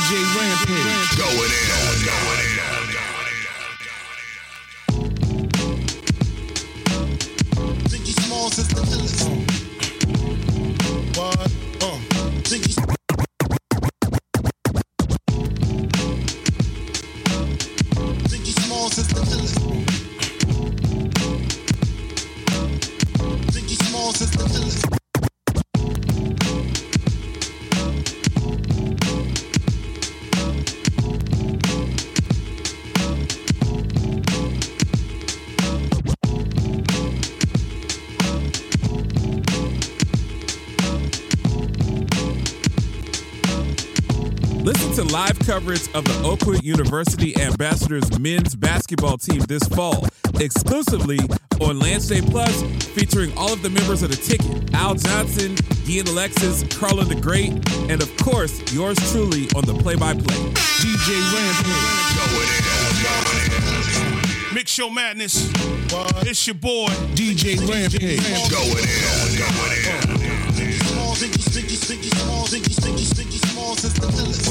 DJ Rampage. Going in. Ziggy Smalls is the illest. What? Ziggy Smalls is the illest. Ziggy Smalls is the illest. Listen to live coverage of the Oakwood University Ambassadors men's basketball team this fall, exclusively on Lansday Plus, featuring all of the members of The Ticket, Al Johnson, Dean Alexis, Carlin the Great, and of course, yours truly on the play-by-play. DJ Rampage. Mix Show Madness. It's your boy, DJ Rampage. Going in. Ziggy Smalls is the illest.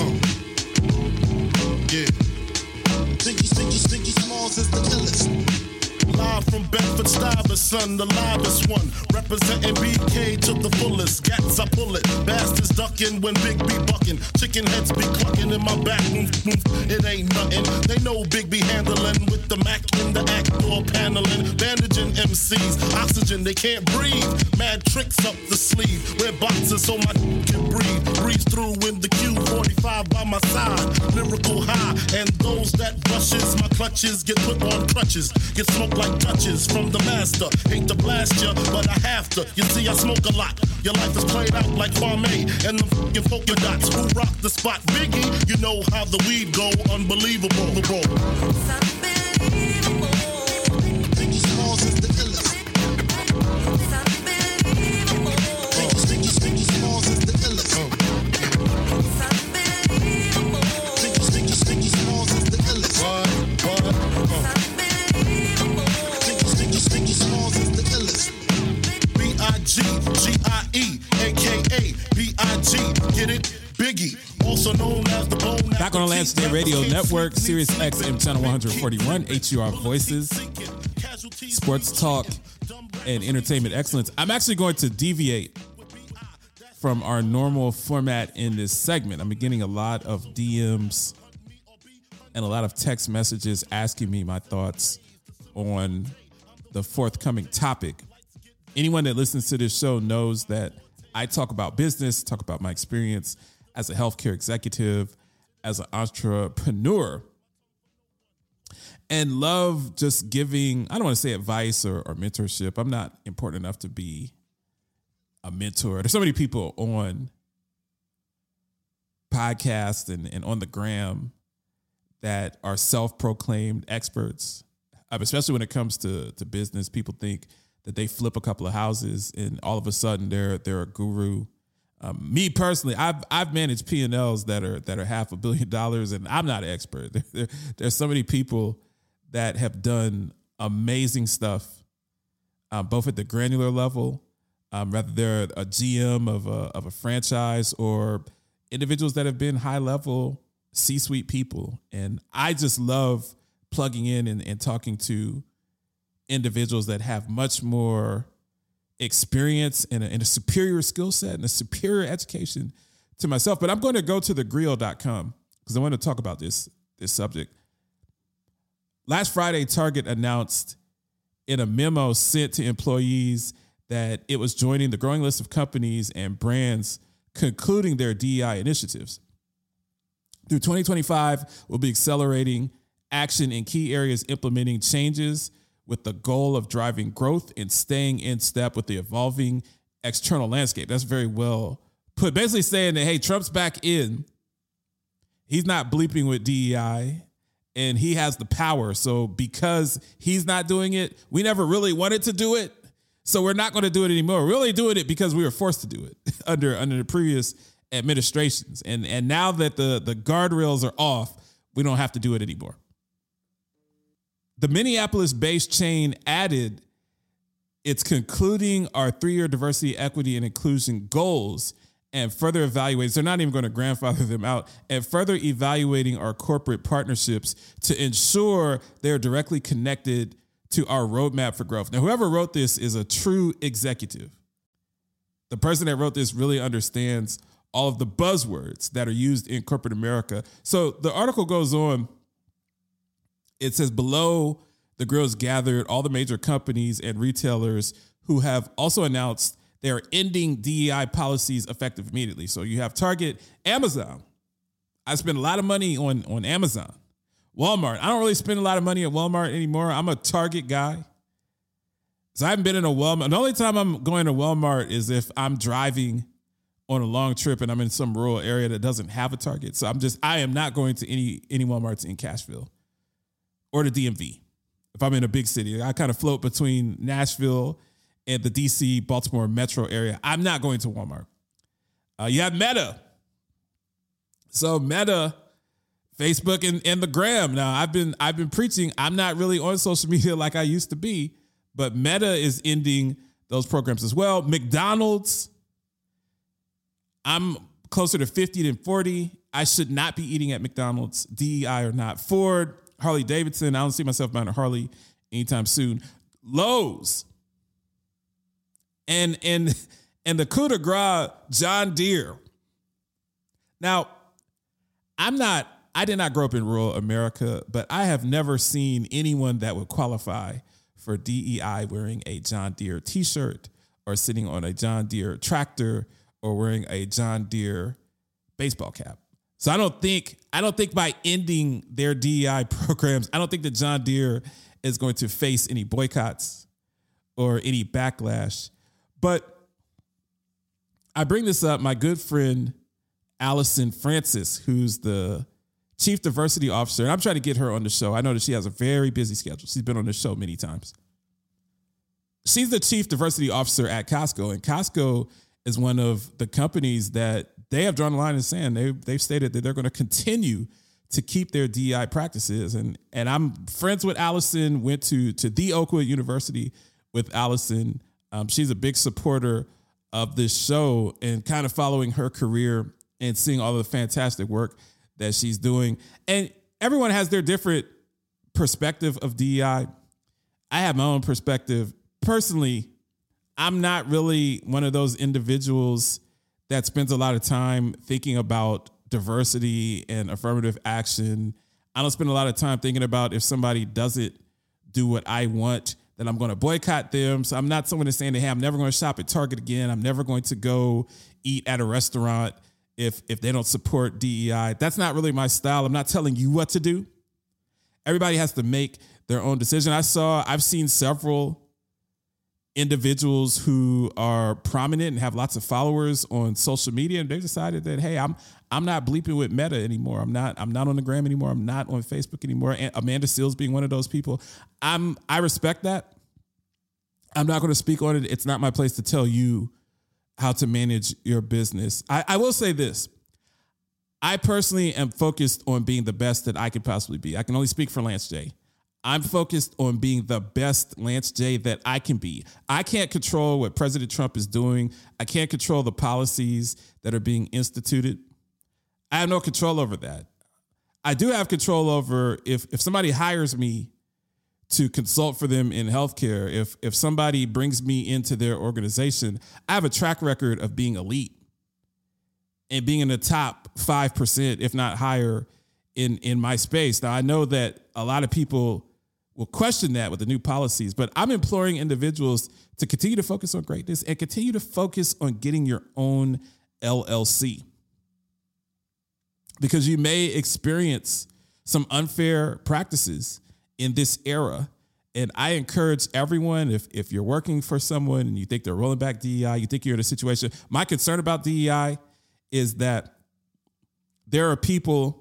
Yeah. Ziggy Smalls is the illest. Live from Bedford-Stuyvesant, the livest one. Representing BK to the fullest. Gats, I pull it. Bastards ducking when Big B bucking. Chicken heads be clucking in my back. It ain't nothing. They know Big B handling with the Mac in the act door paneling. Bandaging MCs. Oxygen, they can't breathe. Mad tricks up the sleeve. Wear boxes so my can breathe. Breeze through in the Q45 by my side. Lyrical high. And those that rushes, my clutches get put on crutches. Get smoked like touches from the master. Hate to blast ya, but I have to. You see, I smoke a lot. Your life is played out like Kwame and the fucking polka dots. Who rock the spot? Biggie, you know how the weed go. Unbelievable. Ziggy Smalls is the illest. Ziggy Smalls is the illest. Ziggy Smalls is the illest. Ziggy Smalls is the illest. B-I-G-G-I-E, a.k.a. B-I-G, get it? Biggie, also known as the Bone. Back on the Lansday Radio Network, Sirius XM Channel 141, HUR Voices, Sports Talk, and Entertainment Excellence. I'm actually going to deviate from our normal format in this segment. I'm getting a lot of DMs and a lot of text messages asking me my thoughts on the forthcoming topic. Anyone that listens to this show knows that I talk about business, talk about my experience as a healthcare executive, as an entrepreneur, and love just giving, I don't want to say advice or mentorship. I'm not important enough to be a mentor. There's so many people on podcasts and on the gram that are self-proclaimed experts, especially when it comes to business. People think that they flip a couple of houses and all of a sudden they're a guru. Me personally, I've managed P&Ls that are $500 million, and I'm not an expert. There's so many people that have done amazing stuff, both at the granular level, whether they're a GM of a franchise or individuals that have been high level C-suite people. And I just love plugging in and talking to individuals that have much more experience and a superior skill set and a superior education to myself. But I'm going to go to thegrill.com because I want to talk about this subject. Last Friday, Target announced in a memo sent to employees that it was joining the growing list of companies and brands concluding their DEI initiatives. Through 2025, we'll be accelerating action in key areas, implementing changes with the goal of driving growth and staying in step with the evolving external landscape. That's very well put. Basically saying that, hey, Trump's back in. He's not bleeping with DEI, and he has the power. So because he's not doing it, we never really wanted to do it. So we're not going to do it anymore. We're only doing it because we were forced to do it under the previous administrations. And now that the guardrails are off, we don't have to do it anymore. The Minneapolis-based chain added, it's concluding our 3-year diversity, equity, and inclusion goals and further evaluating, they're not even going to grandfather them out, and further evaluating our corporate partnerships to ensure they're directly connected to our roadmap for growth. Now, whoever wrote this is a true executive. The person that wrote this really understands all of the buzzwords that are used in corporate America. So the article goes on. It says below the grills gathered all the major companies and retailers who have also announced they are ending DEI policies effective immediately. So you have Target, Amazon. I spend a lot of money on Amazon. Walmart. I don't really spend a lot of money at Walmart anymore. I'm a Target guy. So I haven't been in a Walmart. The only time I'm going to Walmart is if I'm driving on a long trip and I'm in some rural area that doesn't have a Target. So I am not going to any Walmarts in Cashville or the DMV. If I'm in a big city, I kind of float between Nashville and the DC, Baltimore metro area. I'm not going to Walmart. You have Meta. So Meta, Facebook and the Gram. Now I've been preaching. I'm not really on social media like I used to be, but Meta is ending those programs as well. McDonald's, I'm closer to 50 than 40. I should not be eating at McDonald's, DEI or not. Ford, Harley Davidson. I don't see myself buying a Harley anytime soon. Lowe's. And the coup de grace, John Deere. Now, I did not grow up in rural America, but I have never seen anyone that would qualify for DEI wearing a John Deere t-shirt or sitting on a John Deere tractor or wearing a John Deere baseball cap. So I don't think by ending their DEI programs, I don't think that John Deere is going to face any boycotts or any backlash. But I bring this up, my good friend Allison Francis, who's the Chief Diversity Officer, and I'm trying to get her on the show. I know that she has a very busy schedule. She's been on the show many times. She's the Chief Diversity Officer at Costco, and Costco is one of the companies that they have drawn a line in the sand. They've stated that they're going to continue to keep their DEI practices. And I'm friends with Allison, went to the Oakwood University with Allison. She's a big supporter of this show and kind of following her career and seeing all of the fantastic work that she's doing. And everyone has their different perspective of DEI. I have my own perspective. Personally, I'm not really one of those individuals that spends a lot of time thinking about diversity and affirmative action. I don't spend a lot of time thinking about if somebody doesn't do what I want, that I'm going to boycott them. So I'm not someone that's saying, hey, I'm never going to shop at Target again. I'm never going to go eat at a restaurant if they don't support DEI. That's not really my style. I'm not telling you what to do. Everybody has to make their own decision. I've seen several individuals who are prominent and have lots of followers on social media, and they've decided that, hey, I'm not bleeping with Meta anymore. I'm not on the gram anymore. I'm not on Facebook anymore. And Amanda Seales being one of those people. I respect that. I'm not going to speak on it. It's not my place to tell you how to manage your business. I will say this. I personally am focused on being the best that I could possibly be. I can only speak for Lance J. I'm focused on being the best Lance J that I can be. I can't control what President Trump is doing. I can't control the policies that are being instituted. I have no control over that. I do have control over if somebody hires me to consult for them in healthcare, if somebody brings me into their organization, I have a track record of being elite and being in the top 5%, if not higher, in my space. Now, I know that a lot of people will question that with the new policies, but I'm imploring individuals to continue to focus on greatness and continue to focus on getting your own LLC, because you may experience some unfair practices in this era. And I encourage everyone, if you're working for someone and you think they're rolling back DEI, you think you're in a situation. My concern about DEI is that there are people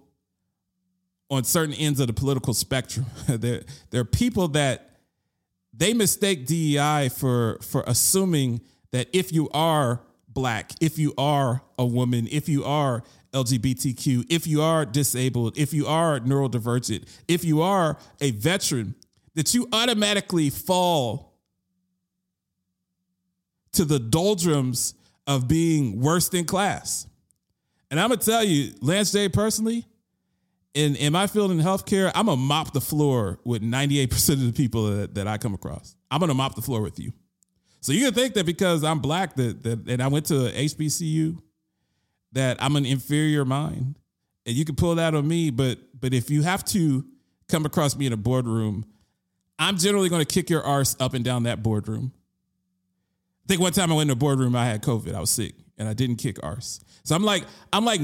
on certain ends of the political spectrum. There are people that they mistake DEI for assuming that if you are Black, if you are a woman, if you are LGBTQ, if you are disabled, if you are neurodivergent, if you are a veteran, that you automatically fall to the doldrums of being worst in class. And I'm going to tell you, Lance J. personally, in my field in healthcare, I'm going to mop the floor with 98% of the people that I come across. I'm going to mop the floor with you. So you can think that because I'm black and I went to HBCU, that I'm an inferior mind. And you can pull that on me, but if you have to come across me in a boardroom, I'm generally going to kick your arse up and down that boardroom. I think one time I went in a boardroom, I had COVID. I was sick, and I didn't kick arse. So I'm like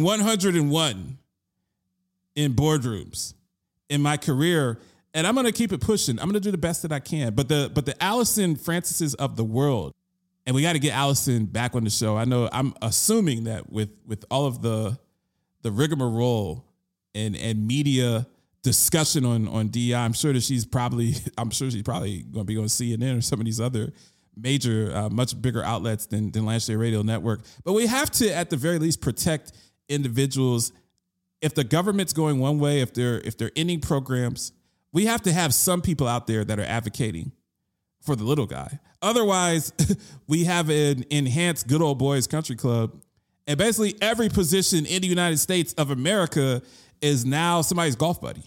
101 in boardrooms in my career, and I'm going to keep it pushing. I'm going to do the best that I can. But the Allison Francises of the world, and we got to get Allison back on the show. I know I'm assuming that with all of the rigmarole and media discussion on DEI, I'm sure she's probably going to be on CNN or some of these other major, much bigger outlets than Lance J Radio Network. But we have to, at the very least, protect individuals. If the government's going one way, if they're ending programs, we have to have some people out there that are advocating for the little guy. Otherwise, we have an enhanced good old boys country club. And basically every position in the United States of America is now somebody's golf buddy.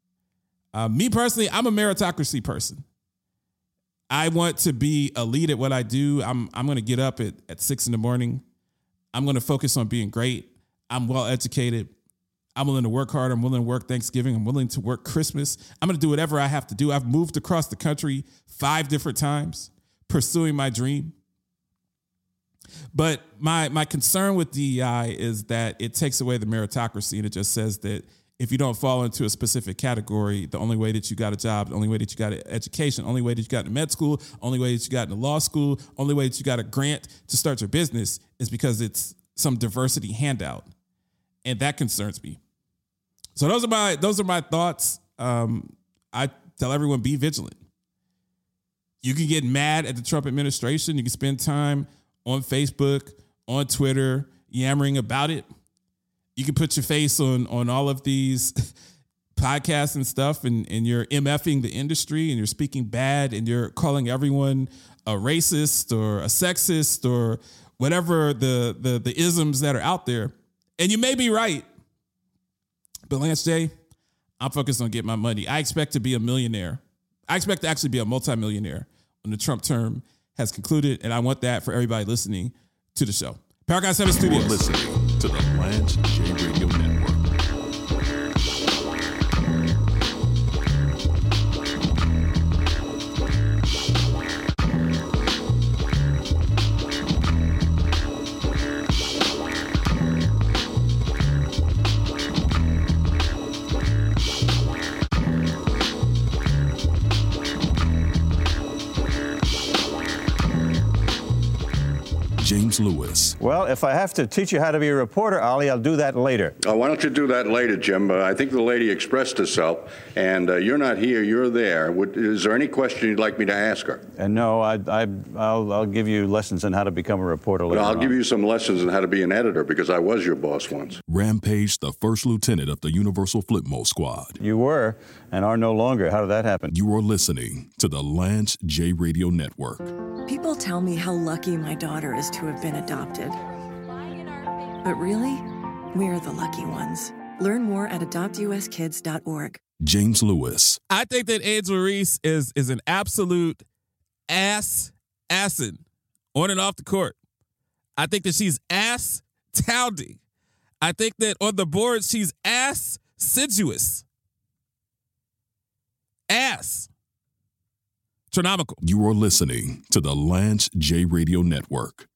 Me personally, I'm a meritocracy person. I want to be a lead at what I do. I'm going to get up at 6 a.m. I'm going to focus on being great. I'm well educated. I'm willing to work hard. I'm willing to work Thanksgiving. I'm willing to work Christmas. I'm going to do whatever I have to do. I've moved across the country 5 different times pursuing my dream. But my concern with DEI is that it takes away the meritocracy, and it just says that if you don't fall into a specific category, the only way that you got a job, the only way that you got an education, only way that you got into med school, only way that you got into law school, only way that you got a grant to start your business is because it's some diversity handout. And that concerns me. So those are my thoughts. I tell everyone, be vigilant. You can get mad at the Trump administration. You can spend time on Facebook, on Twitter, yammering about it. You can put your face on all of these podcasts and stuff, and you're MFing the industry, and you're speaking bad, and you're calling everyone a racist or a sexist or whatever the isms that are out there. And you may be right, but Lance J., I'm focused on getting my money. I expect to be a millionaire. I expect to actually be a multimillionaire when the Trump term has concluded, and I want that for everybody listening to the show. Paragon 7 Studios. You're listening to the Lance J Radio Network. James Lewis. Well, if I have to teach you how to be a reporter, Ollie, I'll do that later. Why don't you do that later, Jim? I think the lady expressed herself, and you're not here, you're there. Is there any question you'd like me to ask her? No, I'll give you lessons on how to become a reporter later. Well, I'll give you some lessons on how to be an editor, because I was your boss once. Rampage, the first lieutenant of the Universal Flipmo Squad. You were and are no longer. How did that happen? You are listening to the Lance J Radio Network. People tell me how lucky my daughter is to have been adopted. But really, we're the lucky ones. Learn more at adoptuskids.org. James Lewis. I think that Angel Reese is an absolute assin on and off the court. I think that she's ass-tounding. I think that on the board, she's ass-siduous. Ass. Astronomical. You are listening to the Lance J Radio Network.